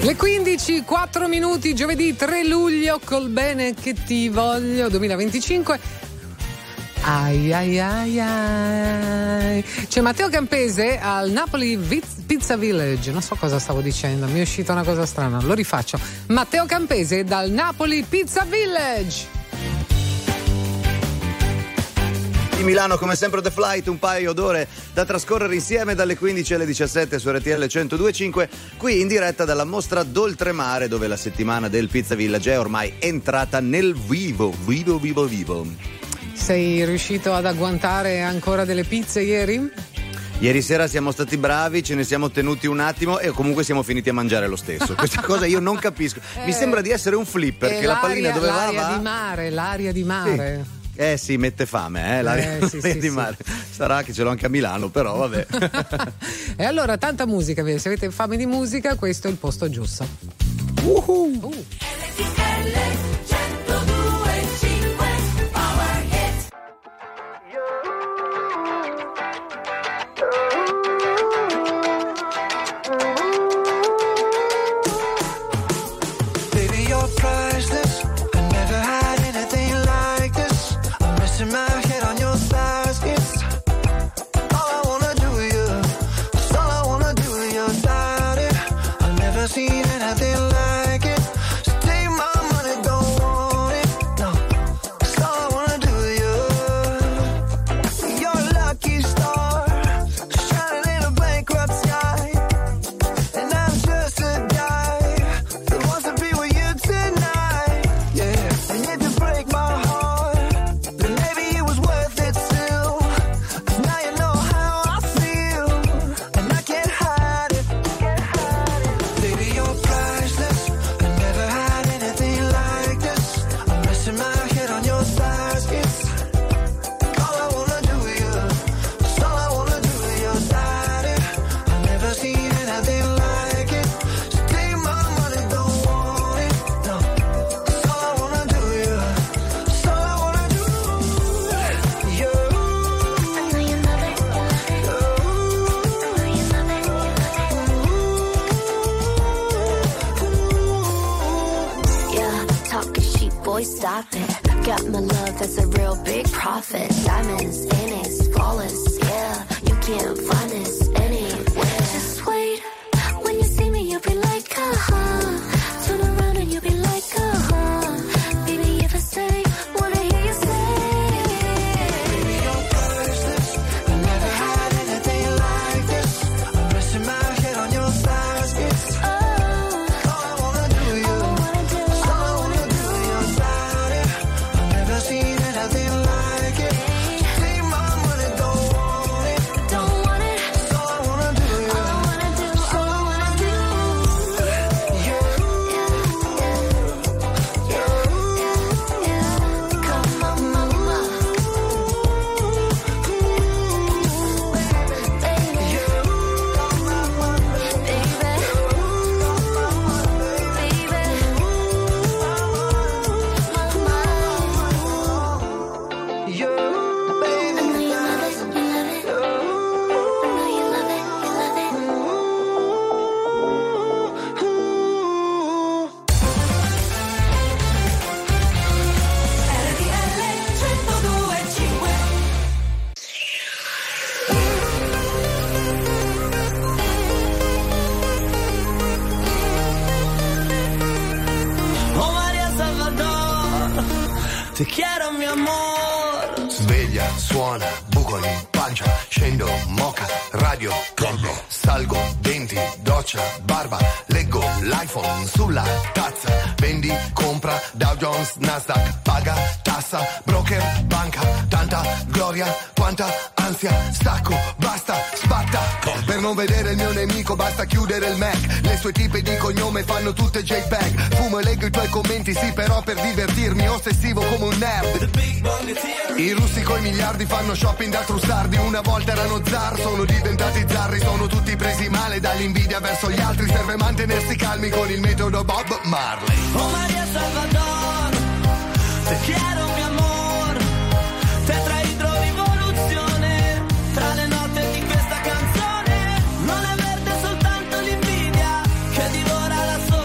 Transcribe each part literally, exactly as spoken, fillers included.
Le quindici, quattro minuti, giovedì tre luglio, col bene che ti voglio duemilaventicinque. Ai ai ai ai. C'è Matteo Campese al Napoli Pizza Village. Non so cosa stavo dicendo, mi è uscita una cosa strana, lo rifaccio. Matteo Campese dal Napoli Pizza Village. Di Milano, come sempre, The Flight, un paio d'ore da trascorrere insieme dalle quindici alle diciassette su R T L centodue e cinque, qui in diretta dalla mostra d'Oltremare, dove la settimana del Pizza Village è ormai entrata nel vivo, vivo, vivo, vivo. Sei riuscito ad agguantare ancora delle pizze ieri? Ieri sera siamo stati bravi, ce ne siamo tenuti un attimo e comunque siamo finiti a mangiare lo stesso. Questa cosa io non capisco. Mi eh, sembra di essere un flipper, che la pallina dove va l'aria va? di mare, l'aria di mare. Sì. Eh sì, mette fame, eh, l'aria, eh, sì, l'aria sì, di sì. mare. Sarà che ce l'ho anche a Milano, però vabbè. E allora, tanta musica, se avete fame di musica, questo è il posto giusto. Uh-huh. Uh. Stop it. Got my love as a real big profit. Diamonds in it, flawless. Yeah, you can't find this anywhere. Just wait. When you see me, you'll be like, uh-huh. Turn around and you'll be like, uh-huh. Baby, if I say, wanna hear you say. Baby, you're priceless. I never had anything like this. I'm resting my head on your thighs. It's oh, all I wanna do, you. All I wanna do, all I wanna do, your body. I've never seen anything like it. Just take my money, don't want it. Don't want it. It's all I wanna do, you. All I wanna do, all I wanna do. Yeah, yeah, yeah, yeah. Come on, mama. Baby, Oh Maria Salvador, te quiero mi amor. Sveglia, suona, buco in pancia, scendo, moca, radio, collo, salgo, denti, doccia, barba, leggo l'iPhone sulla tazza, vendi, compra, Dow Jones, Nasdaq, paga, tassa, broker, banca, tanta gloria, quanta ansia, stacco, basta, spatta, per non vedere il mio nemico basta chiudere il Mac, le sue tipe di cognome fanno tutte JPEG, fumo e leggo i tuoi commenti, sì però per divertirmi, ossessivo come un nerd. I russi coi miliardi fanno shopping da trussardi, una volta erano zar, sono diventati zarri, sono tutti presi male dall'invidia verso gli altri, serve mantenersi calmi con il metodo Bob Marley. Oh Maria Salvador, te quiero mi amor. Tetraidrorivoluzione, tra le note di questa canzone, non è verde soltanto l'invidia che divora la sola.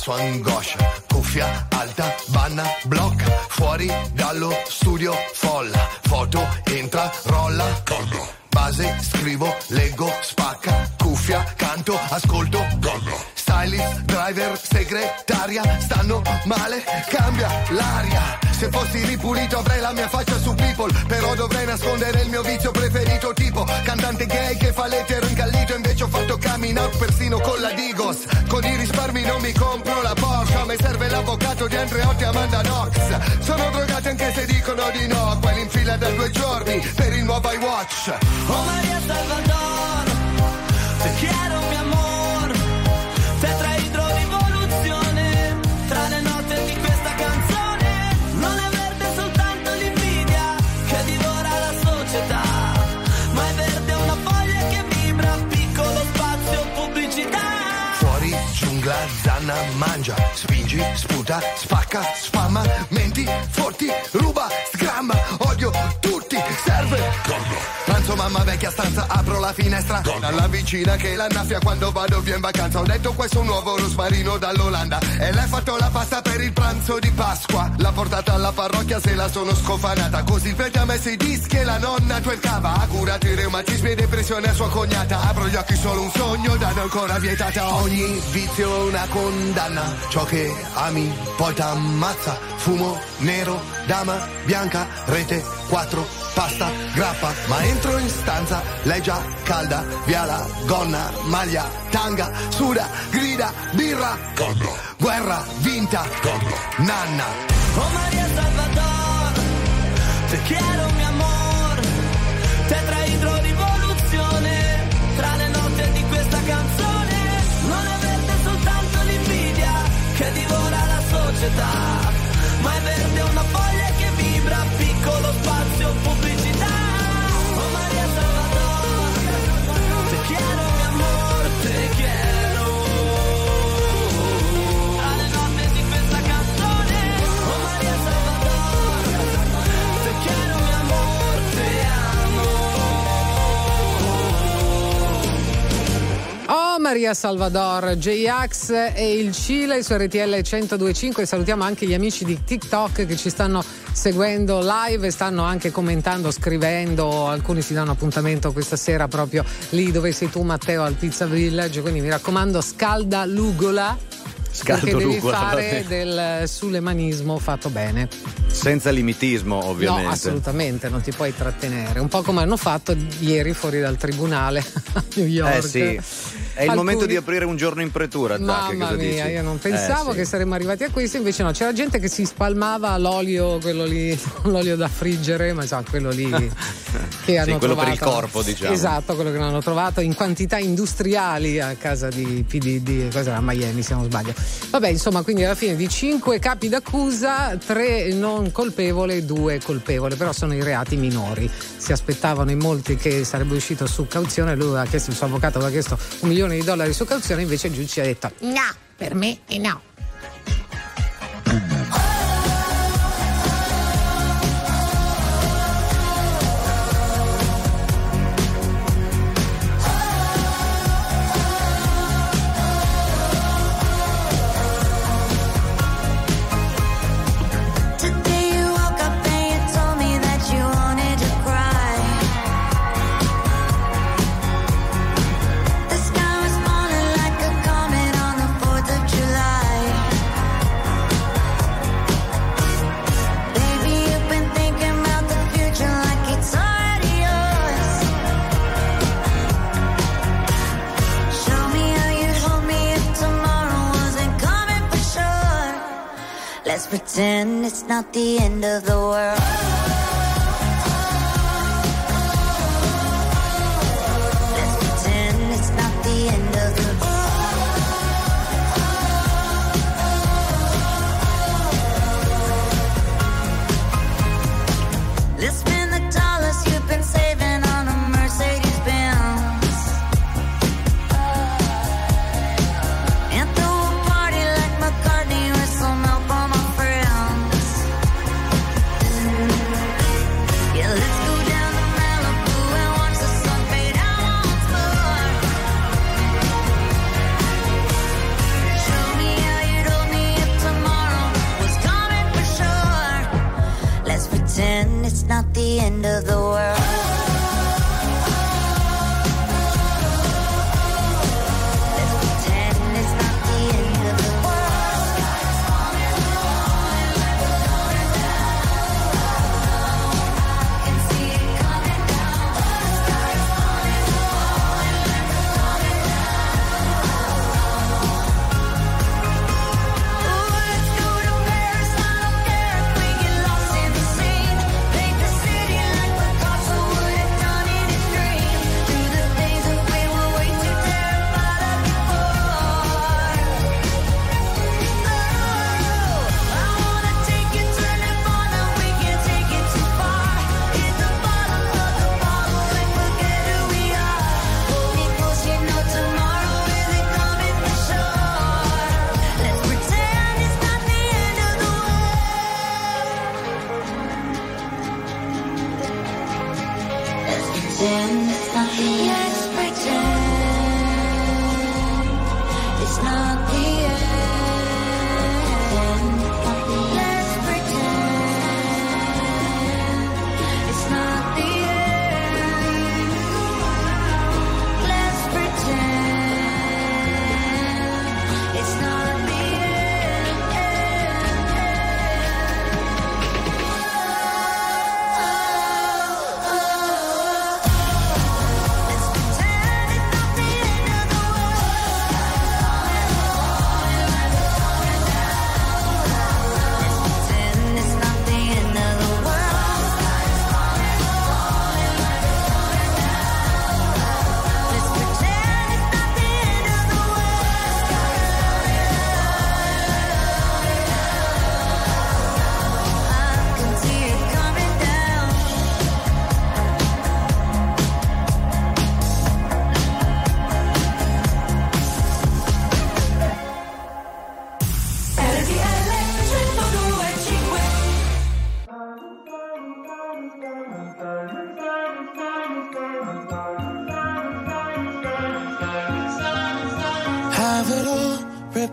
sua angoscia. Cuffia alta, banna, blocca, fuori dallo studio folla. Foto, entra, rolla, calma. Base, scrivo, leggo, spacca, cuffia, canto, ascolto, calma. Stylist, driver, segretaria, stanno male, cambia l'aria. Se fossi ripulito avrei la mia faccia su People, però dovrei nascondere il mio vizio preferito, tipo cantante gay che fa l'etero incallito. Invece ho fatto coming out persino con la Digos. Con i risparmi non mi compro la Porsche, mi serve l'avvocato di Andreotti e Amanda Knox. Sono drogati anche se dicono di no, quelli in fila da due giorni per il nuovo iWatch. Oh Maria Salvador, te quiero mi amor, tetraidrorivoluzione, tra le note di questa canzone, non è verde soltanto l'invidia che divora la società, ma è verde una foglia che vibra, piccolo spazio, pubblicità. Fuori, giungla, zanna, mangia, spingi, sputa, spacca, spamma, menti, forti, ruba, sgramma, odio tutti, serve, calma. Pranzo mamma vecchia stanza, apro la finestra, dalla vicina che l'annaffia quando vado via in vacanza. Ho detto questo è un nuovo rosmarino dall'Olanda e lei ha fatto la pasta per il pranzo di Pasqua. L'ha portata alla parrocchia, se la sono scofanata, così il prete ha messo i dischi e la nonna twerkava. Ha curato i reumatismi e depressione a sua cognata. Apro gli occhi, solo un sogno, danno ancora vietata. Ogni vizio è una condanna, ciò che ami poi t'ammazza. Fumo nero, dama bianca, rete quattro, pasta, grappa. Ma entro in stanza, lei già calda, via la gonna, maglia, tanga, suda, grida, birra, calma. Guerra vinta, calma. Nanna. Oh Maria Salvador, te quiero mi amor, tetraidrorivoluzione, tra le note di questa canzone, non è verde soltanto l'invidia che divora la società, ma è verde una foglia che vibra, piccolo spazio, pubblicità. Oh Maria Salvador, te quiero mi amor, te quiero, tra le note di questa canzone. Oh Maria Salvador, te quiero mi amor, te amo. Oh Maria Salvador, J-Ax e il Cile su R T L centodue e cinque. Salutiamo anche gli amici di TikTok che ci stanno seguendo live e stanno anche commentando, scrivendo. Alcuni si danno appuntamento questa sera proprio lì dove sei tu, Matteo, al Pizza Village, quindi mi raccomando, scalda l'ugola, Scaldo perché devi l'ugola, fare del sulemanismo fatto bene. Senza limitismo, ovviamente. No, assolutamente, non ti puoi trattenere. Un po' come hanno fatto ieri fuori dal tribunale a New York. Eh sì. È il Alcuni... momento di aprire un giorno in pretura. Mamma cosa mia, dici? io non pensavo eh, sì. che saremmo arrivati a questo, invece no, c'era gente che si spalmava l'olio, quello lì, l'olio da friggere, ma sa, quello lì che hanno sì, quello trovato. per il corpo, diciamo. Esatto, quello che hanno trovato in quantità industriali a casa di P D D, cosa era, a Miami se non sbaglio. Vabbè, insomma, quindi alla fine di cinque capi d'accusa, tre non colpevole, due colpevole, però sono i reati minori. Si aspettavano in molti che sarebbe uscito su cauzione, lui aveva chiesto, il suo avvocato aveva chiesto un milione di dollari su cauzione, invece il giudice ha detto no, per me è no. Let's pretend it's not the end of the world. Let's pretend it's not the end of the world. Let's spend the dollars you've been saving on a Mercedes Benz. And throw a party like McCartney with some help on my friends.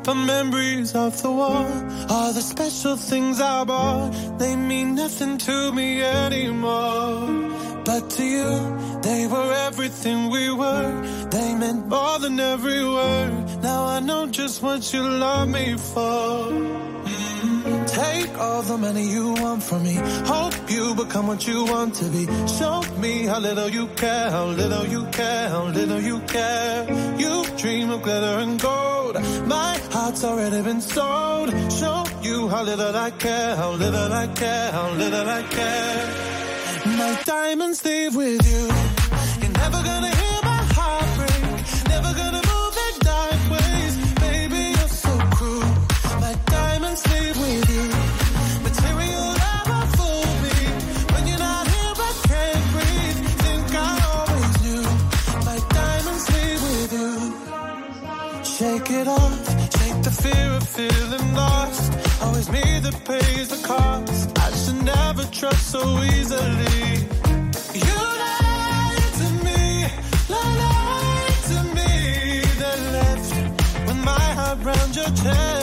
but memories of the war are the special things I bought. They mean nothing to me anymore, but to you they were everything we were. They meant more than every word. Now I know just what you love me for. Mm. Take all the money you want from me. Hope you become what you want to be. Show me how little you care, how little you care, how little you care. You dream of glitter and gold. My heart's already been sold. Show you how little I care, how little I care, how little I care. My diamonds leave with you. You're never gonna hear my heart break. Never gonna move in dark ways. Baby, you're so cruel. My diamonds leave with you. Material never fool me. When you're not here, I can't breathe. Think I always knew. My diamonds leave with you. Shake it off. Shake the fear of feeling lost. Always me that pays the cost. I should never trust so easily. You lied to me, lied to me. Then left with my heart round your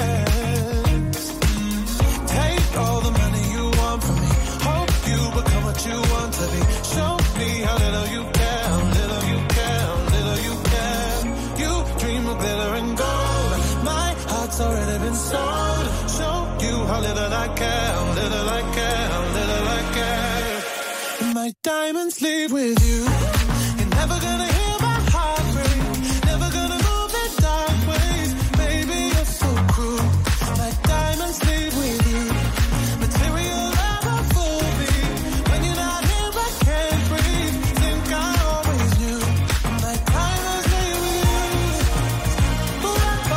chest. Take all the money you want from me. Hope you become what you want to be. Show me how little you care, how little you care, how little you care. You dream of glitter and gold. My heart's already been sold. Show you how little I care, how little I care, how little I care. My diamonds leave with you. You're never gonna hear my heart break. Never gonna move in dark ways. Baby, you're so cruel. My diamonds leave with you. Material never fool me. When you're not here, I can't breathe. Think I always knew. My diamonds leave with you. Ooh, oh,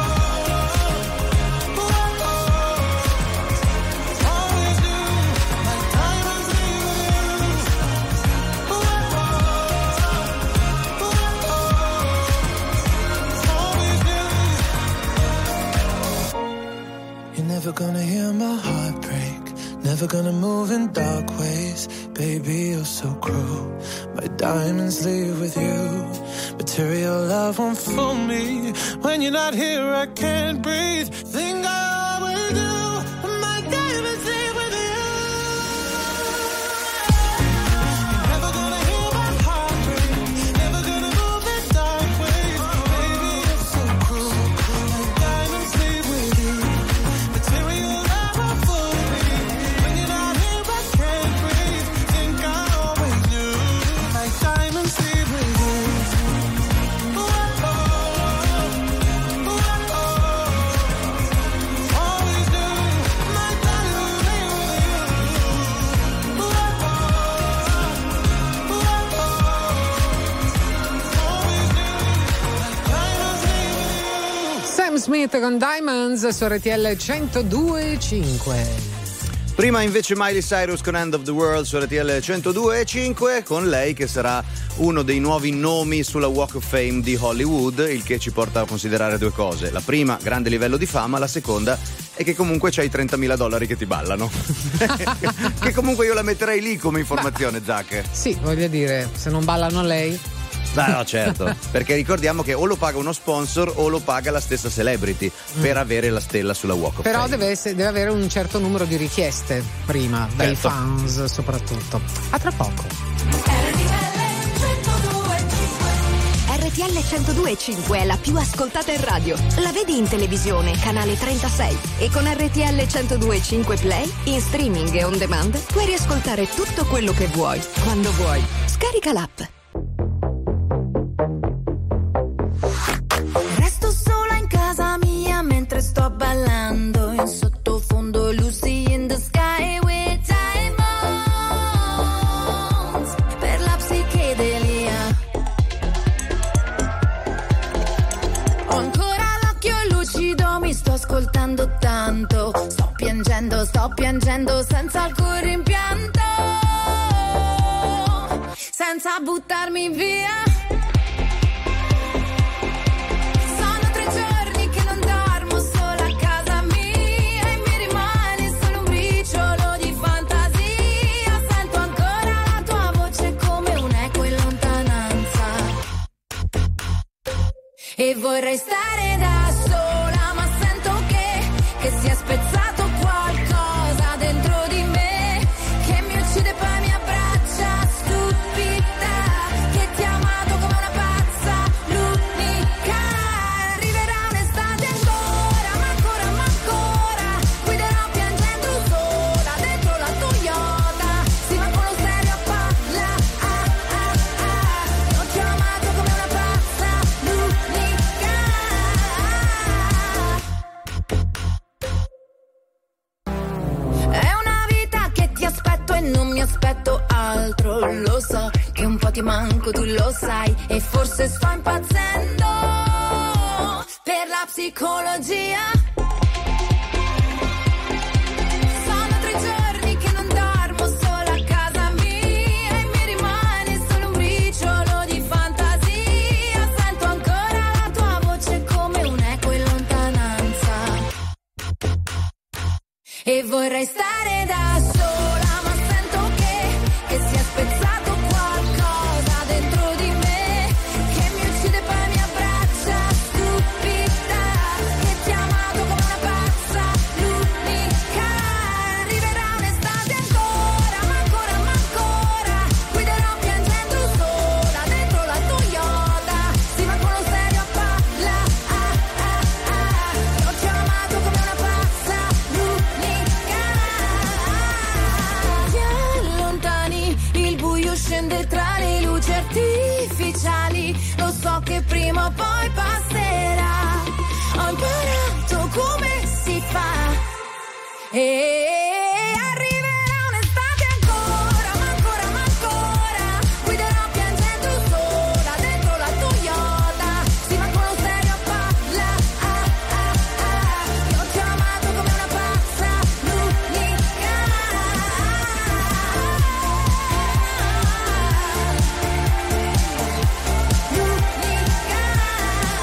ooh, oh, always knew. My diamonds leave with you. Ooh, oh, ooh, oh, always knew. You're never gonna hear my heart break. Never gonna move in dark ways. Baby, you're so cruel. My diamonds leave with you. Material love won't fool me. When you're not here, I can't breathe. Think I always do. My diamonds leave with you. You're never gonna hear my heart break. Never gonna move in dark ways. Baby, you're so cruel. My diamonds leave with you. Material love won't fool me. When you're not here, I can't breathe. Think I always knew. My diamonds leave with you. Ooh, oh, ooh, oh, always knew. My diamonds leave with you. Ooh, oh, ooh, oh, always knew. My diamonds leave with you. Sam Smith con Diamonds su R T L centodue e cinque. Prima invece Miley Cyrus con End of the World su R T L centodue e cinque, con lei che sarà uno dei nuovi nomi sulla Walk of Fame di Hollywood, il che ci porta a considerare due cose. La prima, grande livello di fama, la seconda è che comunque c'hai trentamila dollari che ti ballano. Che comunque io la metterei lì come informazione, Zac. Sì, voglio dire, se non ballano lei. Beh, no, certo, perché ricordiamo che o lo paga uno sponsor o lo paga la stessa celebrity Mm. per avere la stella sulla Walk of Però Fame. deve, essere- deve avere un certo numero di richieste prima, dai Certo. fans soprattutto. A tra poco. R T L centodue e cinque è la più ascoltata in radio. La vedi in televisione, canale trentasei. E con R T L centodue e cinque Play, in streaming e on demand, puoi riascoltare tutto quello che vuoi, quando vuoi. Scarica l'app. Resto sola in casa mia mentre sto ballando in sottofondo Lucy in the sky with diamonds per la psichedelia. Ho ancora l'occhio lucido, mi sto ascoltando tanto. Sto piangendo, sto piangendo senza alcun rimpianto, senza buttarmi via. Sono tre giorni che non dormo sola a casa mia e mi rimane solo un briciolo di fantasia. Sento ancora la tua voce come un eco in lontananza e vorrei stare da sola, ma sento non mi aspetto altro. Lo so che un po' ti manco, tu lo sai, e forse sto impazzendo per la psicologia. Sono tre giorni che non dormo sola a casa mia e mi rimane solo un briciolo di fantasia. Sento ancora la tua voce come un eco in lontananza e vorrei stare da sola, ma sento che, che si è spezzato qualcosa dentro di me, che mi uccide poi mi abbraccia, stupida, che ti ha amato come una pazza, l'unica. Arriverà un'estate ancora, ma ancora, ma ancora, guiderò piangendo sola dentro la Toyota, sì ma con lo stereo a palla, ah, ah, ah. Io ti ho amato come una pazza, l'unica. Ti allontani, il buio scende tra le luci artificiali, lo so che prima o poi passerà. Ho imparato come si fa e arriverà un'estate ancora, ma ancora, ma ancora, guiderò piangendo sola dentro la Toyota, sì ma con lo stereo a palla, ah, ah, ah. Io ti ho amato come una pazza, l'unica.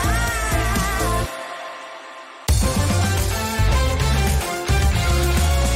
L'unica.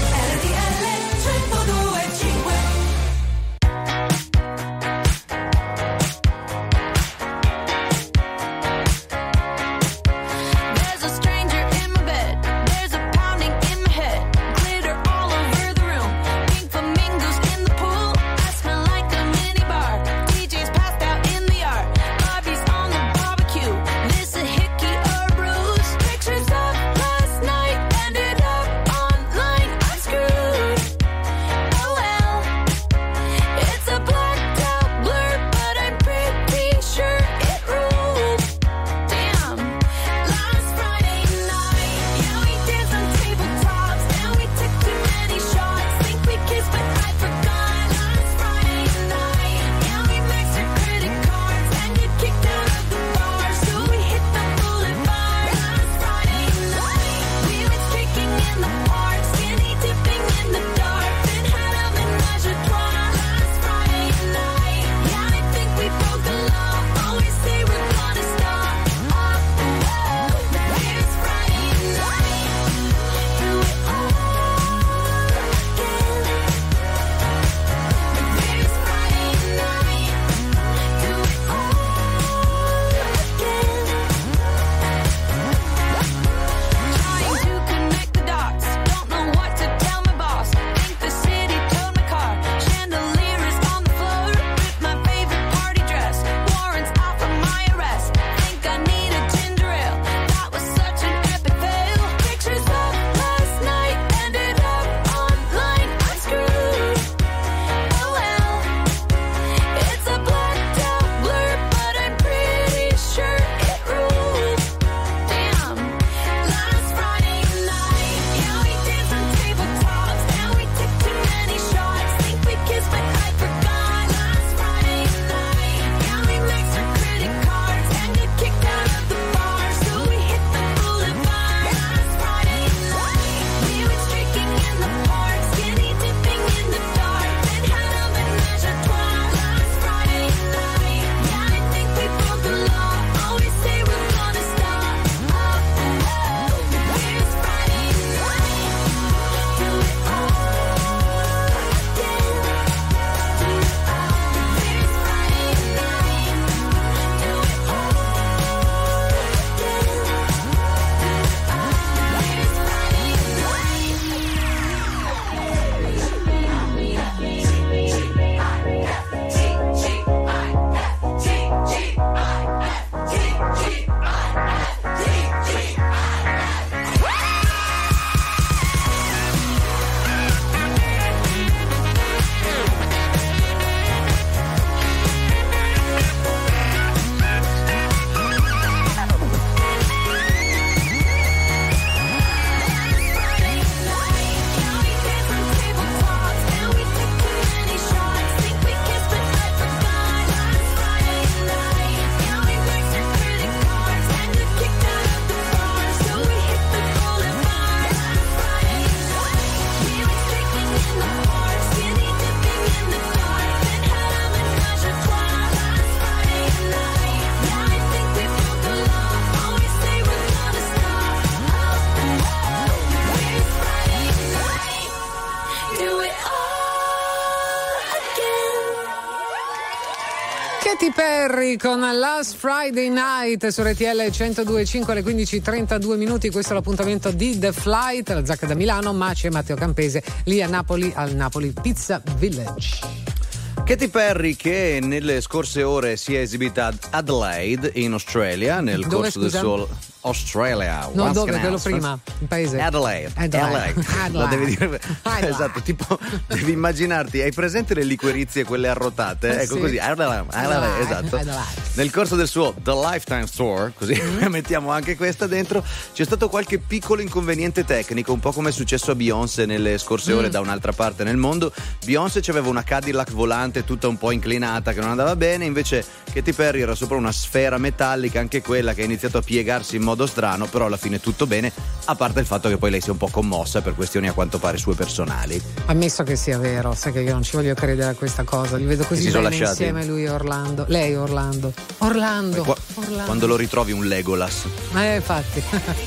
Katy Perry con Last Friday Night su R T L centodue e cinque alle quindici e trentadue minuti. Questo è l'appuntamento di The Flight, la Zacca da Milano, ma c'è Matteo Campese lì a Napoli, al Napoli Pizza Village. Katy Perry, che nelle scorse ore si è esibita ad Adelaide in Australia nel Dove, corso scusa? del suo Australia. No, Once dove? Canal. Quello prima, in paese. Adelaide. Adelaide. Adelaide. La devi dire. Adelaide. Esatto, tipo devi immaginarti, hai presente le liquorizie quelle arrotate? Eh, ecco sì. così. Adelaide. Adelaide, esatto. Adelaide. Nel corso del suo The Lifetime Tour, così mettiamo anche questa dentro, c'è stato qualche piccolo inconveniente tecnico, un po' come è successo a Beyoncé nelle scorse ore Mm. da un'altra parte nel mondo. Beyoncé aveva una Cadillac volante tutta un po' inclinata che non andava bene, invece Katy Perry era sopra una sfera metallica, anche quella che ha iniziato a piegarsi in modo strano, però alla fine tutto bene, a parte il fatto che poi lei si è un po' commossa per questioni a quanto pare sue personali. Ammesso che sia vero, sai che io non ci voglio credere a questa cosa, li vedo Che così si sono bene lasciati? insieme lui e Orlando. Lei Orlando. Orlando. Qua- Orlando. Quando lo ritrovi un Legolas. Eh, infatti.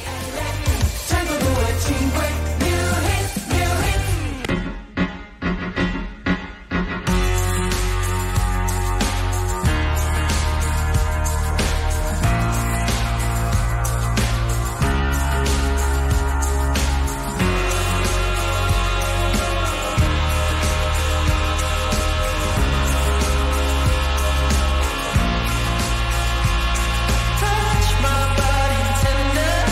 Touch my body tender.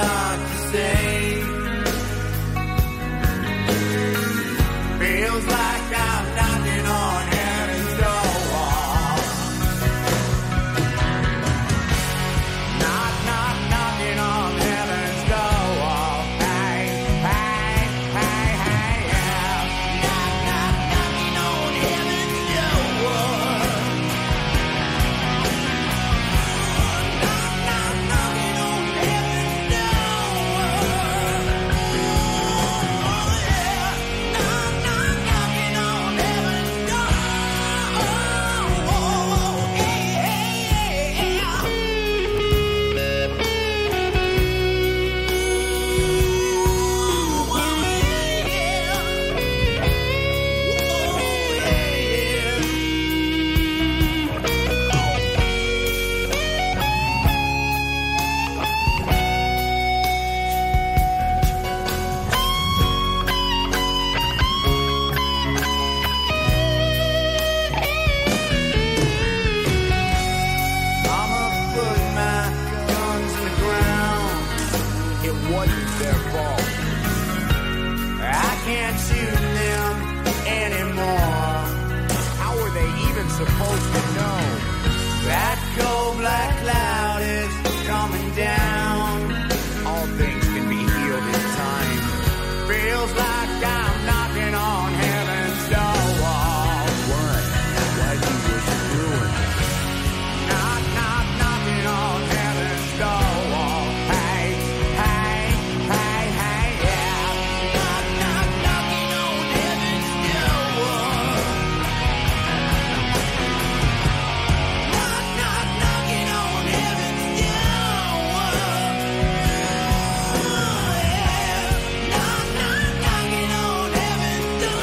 lot to say. Feels like I'm knocking on heaven's door. Knock, knock, knocking on heaven's door. Hey, hey, hey, hey, yeah. Knock, knock, knocking on heaven's door. Knock, knock, knocking on heaven's door. Oh, yeah. Knock, knock, knocking on heaven's door. Oh, yeah, Mama put my guns in the ground. It wasn't their fault. I can't shoot them anymore. How were they even supposed to know? That cold black cloud is coming down. All things can be healed in time. Feels like I'm knocking on heaven's door. What? Why do you wish it ruined? Knock, knock, knocking on heaven's door. Hey, hey, hey, hey, yeah. Knock, knock, knocking on heaven's door. Knock, knock, knocking on heaven's door. Yeah. Knock, knock, knocking on heaven's door.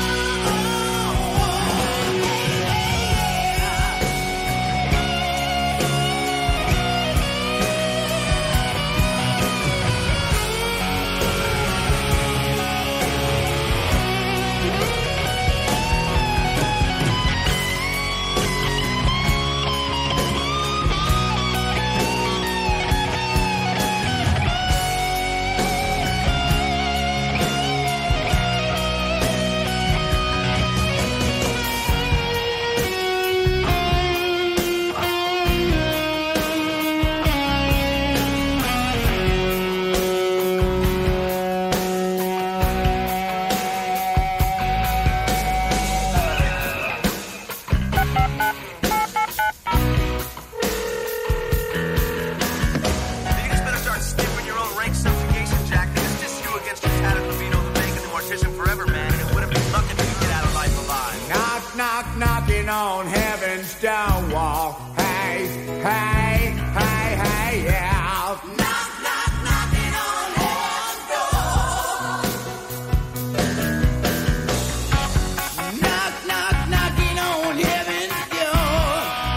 You just better start sniffing your own rank subjugation, Jack. It's just you against your tatted Levino, the bank, and the mortician forever, man. And it would have been lucky if you get out of life alive. Knock, knock, knocking on heaven's down wall. Hey, hey, hey, hey, yeah. Knock, knock, knocking on heaven's door. Knock, knock, knocking on heaven's door.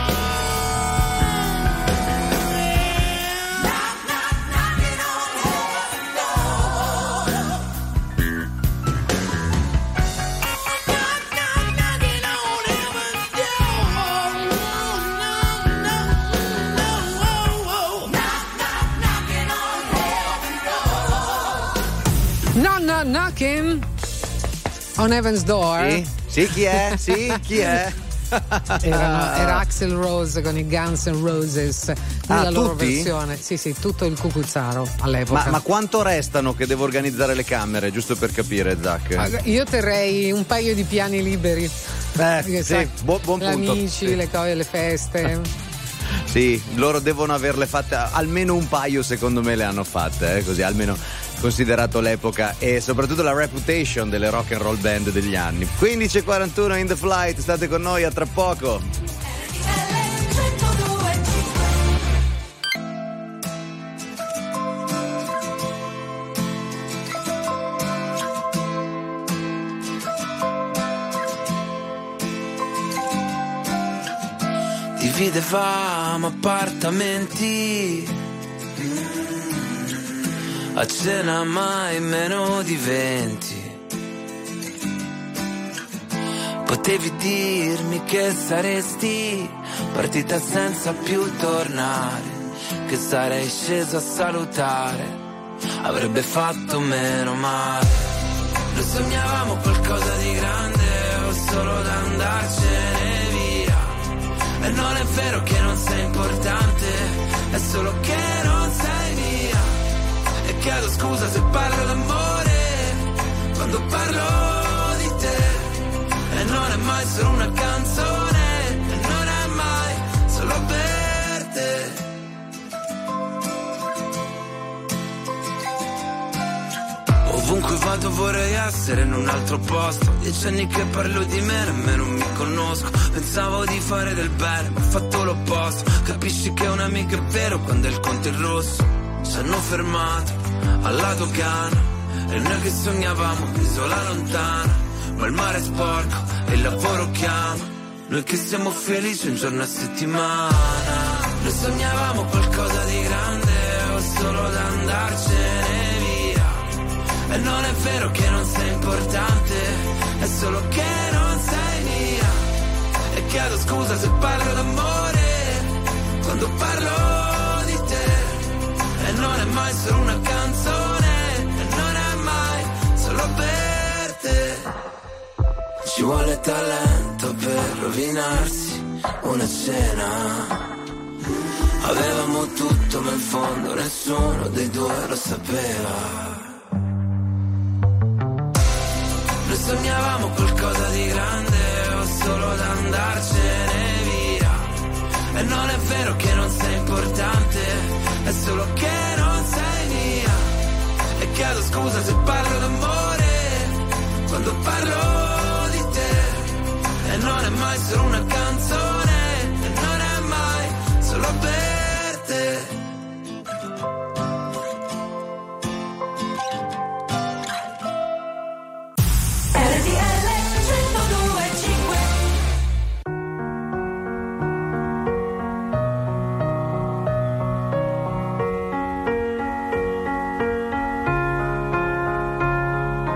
Knock, knock, knocking on heaven's door. Knock, knock, knocking on heaven's door. No, no, no, oh, oh. Knock, knock, knocking on heaven's door. No, no, knocking on Heaven's Door. Sì? Sì, chi è? Sì, chi è? Erano- era Axl Rose con i Guns N' Roses nella Ah, loro tutti? versione. Sì, sì, tutto il cucuzzaro all'epoca. Ma, ma quanto restano che devo organizzare le camere, giusto per capire, Zac? Ah, io terrei un paio di piani liberi. Eh, Perché, sì, sai, buon, buon gli punto. amici, Sì. le cose, le feste. Sì, loro devono averle fatte, almeno un paio secondo me le hanno fatte, eh, così almeno considerato l'epoca e soprattutto la reputation delle rock and roll band degli anni. quindici e quarantuno in The Flight, state con noi a tra poco. Dividevamo appartamenti, a cena mai meno di venti. Potevi dirmi che saresti partita senza più tornare, che sarei sceso a salutare avrebbe fatto meno male. Noi sognavamo qualcosa di grande o solo da andarcene via. E non è vero che non sei importante, è solo che non sei mia. E chiedo scusa se parlo d'amore quando parlo di te. E non è mai solo una canzone, e non è mai solo per te. Ovunque vado vorrei essere in un altro posto. Dieci anni che parlo di me, nemmeno mi conosco. Pensavo di fare del bene, ma ho fatto l'opposto. Capisci che un amico è vero quando il conto è rosso. Ci hanno fermato alla dogana e noi che sognavamo un'isola lontana. Ma il mare è sporco e il lavoro chiama. Noi che siamo felici un giorno a settimana. Noi sognavamo qualcosa di grande o solo da andarcene via. E non è vero che non sei importante, è solo che non sei mia. E chiedo scusa se parlo d'amore quando parlo di te. E non è mai solo una canzone, e non è mai solo per te. Ci vuole talento per rovinarsi una cena. Avevamo tutto ma in fondo nessuno dei due lo sapeva. Noi sognavamo qualcosa di grande o solo da andarcene via. E non è vero che non sei importante, è solo che non sei mia. E chiedo scusa se parlo d'amore quando parlo di te. E non è mai solo una canzone, e non è mai solo per te.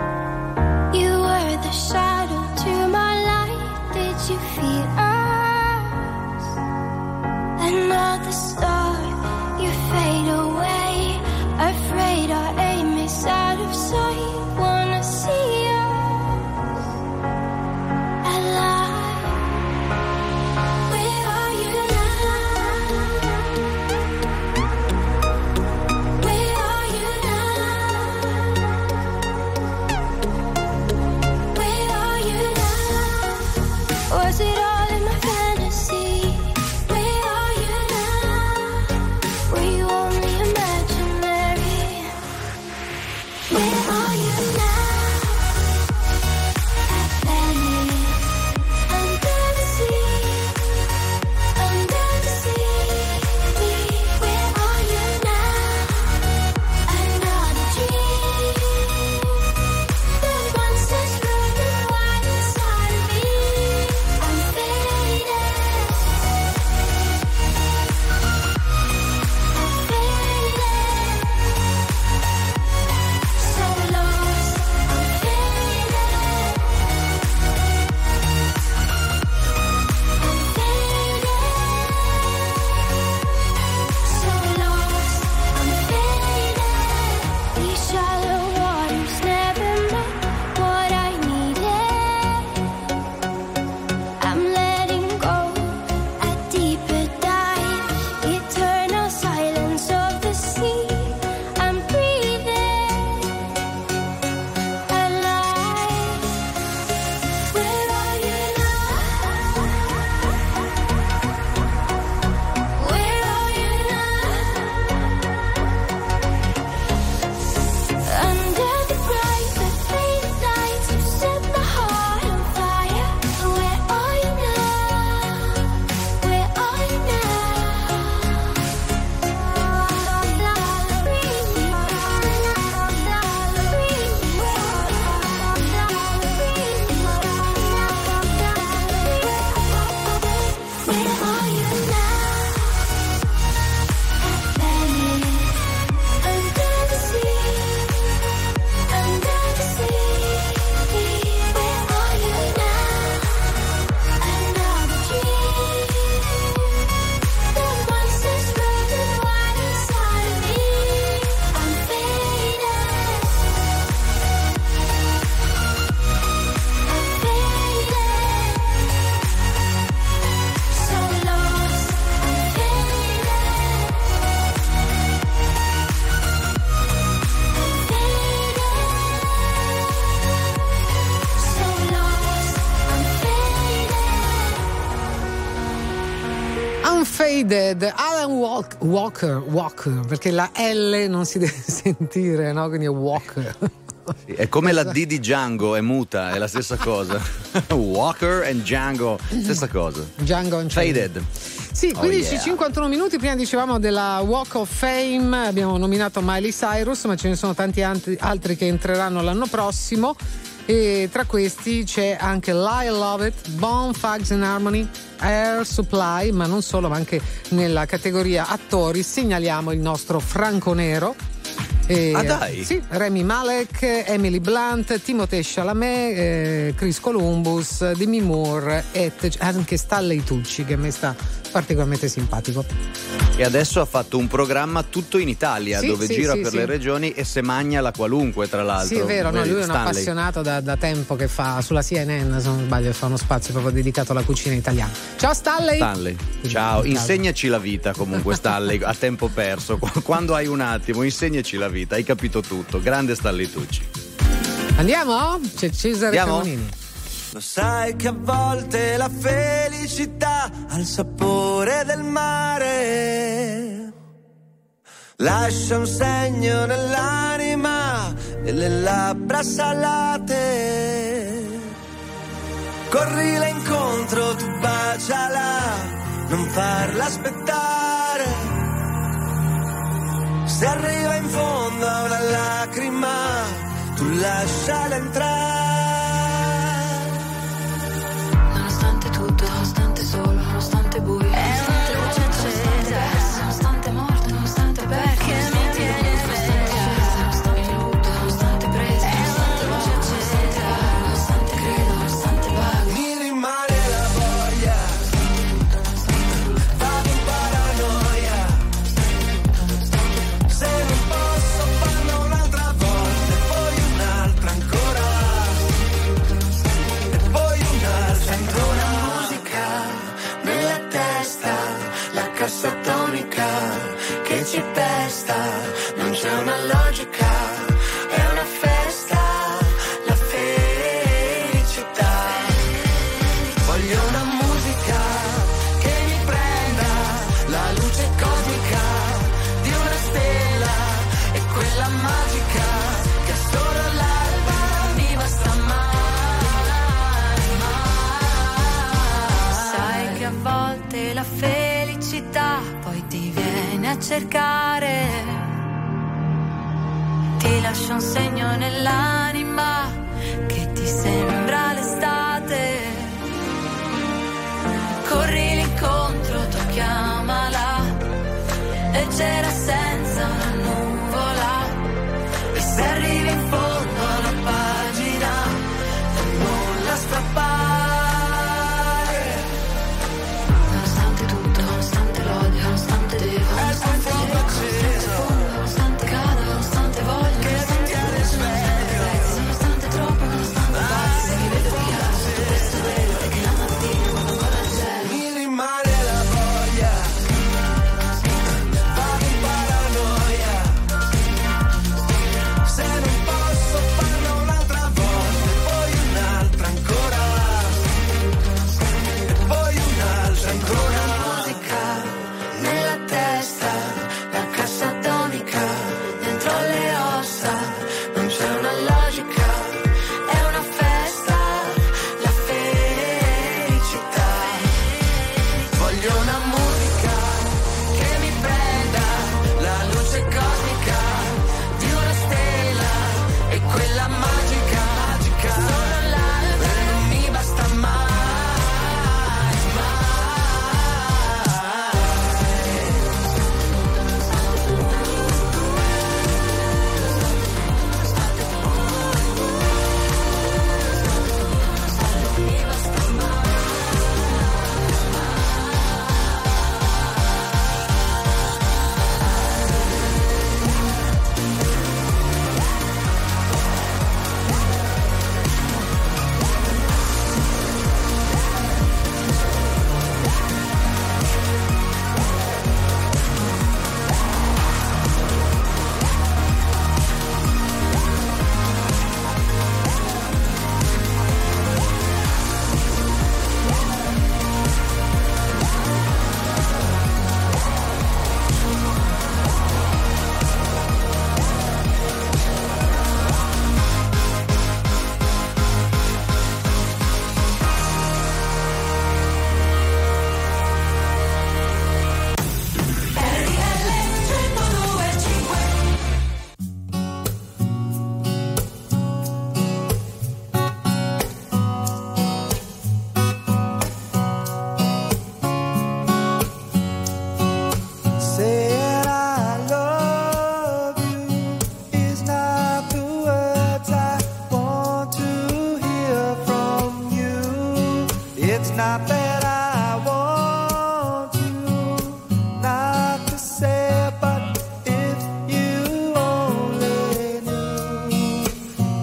You were the shadow to my light. Did you feel Faded, Alan Walk- Walker, Walker, perché la L non si deve sentire, no? Quindi è Walker. Sì, è come la D di Django, è muta, è la stessa cosa. Walker and Django, stessa cosa. Django and Faded. Sì, quindici e Oh, cinquantuno yeah. minuti. Prima dicevamo della Walk of Fame, abbiamo nominato Miley Cyrus, ma ce ne sono tanti altri che entreranno l'anno prossimo. E tra questi c'è anche Lie Love It, Bone Thugs and Harmony, Air Supply, ma non solo, ma anche nella categoria attori segnaliamo il nostro Franco Nero. E, ah dai? Sì, Rami Malek, Emily Blunt, Timothée Chalamet, eh, Chris Columbus, Demi Moore e anche Stanley Tucci, che a me sta particolarmente simpatico. E adesso ha fatto un programma tutto in Italia, sì, dove sì, gira sì, per sì. le regioni e se magna la qualunque, tra l'altro. Sì, è vero, no, lui è un Stanley. appassionato da, da tempo, che fa sulla C N N, se non sbaglio, fa uno spazio proprio dedicato alla cucina italiana. Ciao Stanley! Stanley, ciao, insegnaci la vita comunque Stanley, a tempo perso, quando hai un attimo, insegnaci la vita, hai capito tutto, grande Stanley Tucci. Andiamo? C'è Cesare Andiamo? Cremonini. Lo sai che a volte la felicità ha il sapore del mare, lascia un segno nell'anima e le labbra salate. Corrile incontro, tu baciala, non farla aspettare. Se arriva in fondo a una lacrima, tu lasciala entrare. Nonostante tutto, nonostante solo, nonostante buio, nonostante luce accesa, nonostante morte, nonostante perché mi tieni sveglia, nonostante lutto, nonostante presa, nonostante luce accesa, nonostante credo, nonostante vago, Mi rimane la voglia, vado in paranoia. Se non posso farlo un'altra volta, e poi un'altra ancora, e poi un'altra. Sento una musica nella testa, la cassa tonica che ci pesta, non c'è una logica, è una festa, la felicità. Voglio una musica che mi prenda la luce cosmica di una stella, e quella magica che solo l'alba mi basta mai, mai. sai che a volte la felicità poi ti viene a cercare, ti lascia un segno nell'anima che ti sembra l'estate. Corri l'incontro, tu chiamala, leggera senza una nuvola, e se arrivi in fondo alla pagina, non la strappare. Nonostante tutto, nonostante l'odio, nonostante devo, nonostante fuoco acceso, nonostante cado, nonostante voglio, che non tiene sveglio, nonostante troppo, nonostante pazzi, mi vedo via, tutto questo vedo, e che la mattina quando ancora c'è Mi rimane la voglia, vado in paranoia.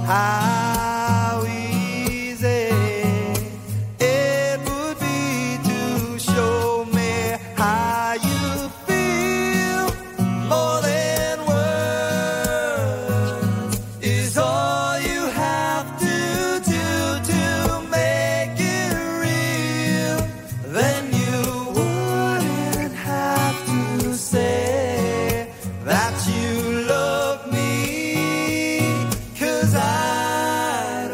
how easy it would be to show me how you feel. More than words is all you have to do to make it real. Then you wouldn't have to say that you love me, 'cause I'd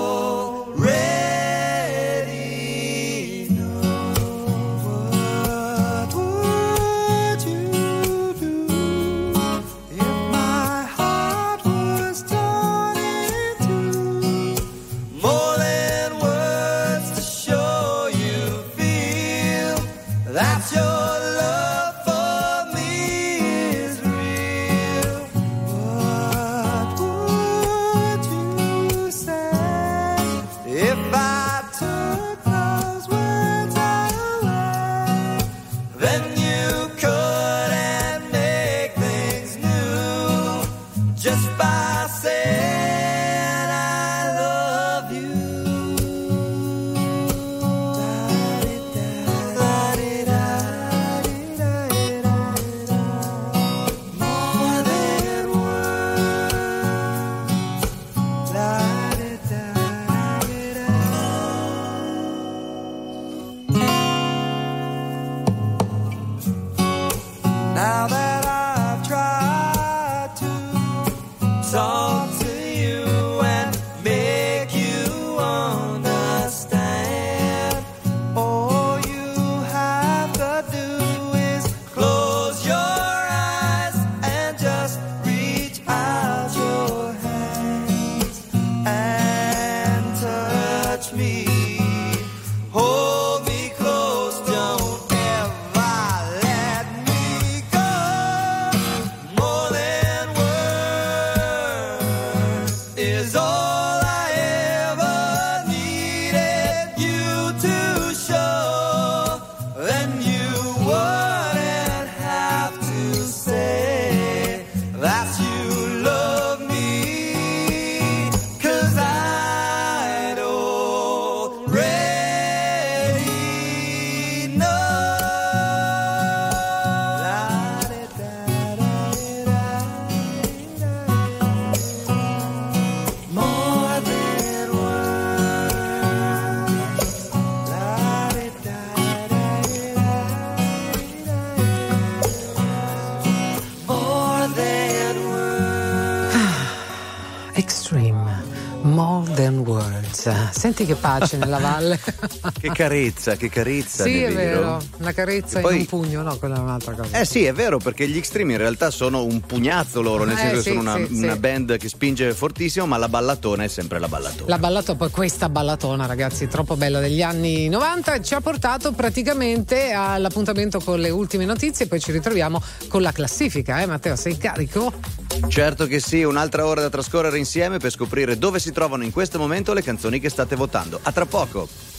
already know. What would you do if my heart was torn in two? More than words to show you feel that your love for me is real. What would you say if I took those words away? Then you couldn't make things new just by saying I love you. More than words. Now that I've tried to talk to you and make you understand, all you have to do is close your eyes and just reach out your hands and touch me. Hold me close, don't ever let me go. More than words is all I ever needed you to show. Then you wouldn't have to say that you love me, 'cause I'd already know. More than words. More than words. Extreme, more than words. Senti che pace nella valle. Che carezza, che carezza. Sì, nel è vero. vero. Una carezza E poi- in un pugno, no, quella è un'altra cosa. Eh sì, è vero, perché gli Extreme in realtà sono un pugnazzo loro, nel Eh, senso che sì, sono una, sì, una sì. band che spinge fortissimo, ma la ballatona è sempre la ballatona. La ballatona, poi questa ballatona, ragazzi, troppo bella, degli anni novanta, ci ha portato praticamente all'appuntamento con le ultime notizie e poi ci ritroviamo con la classifica, eh Matteo, sei carico? Certo che sì, un'altra ora da trascorrere insieme per scoprire dove si trovano in questo momento le canzoni che state votando. A tra poco.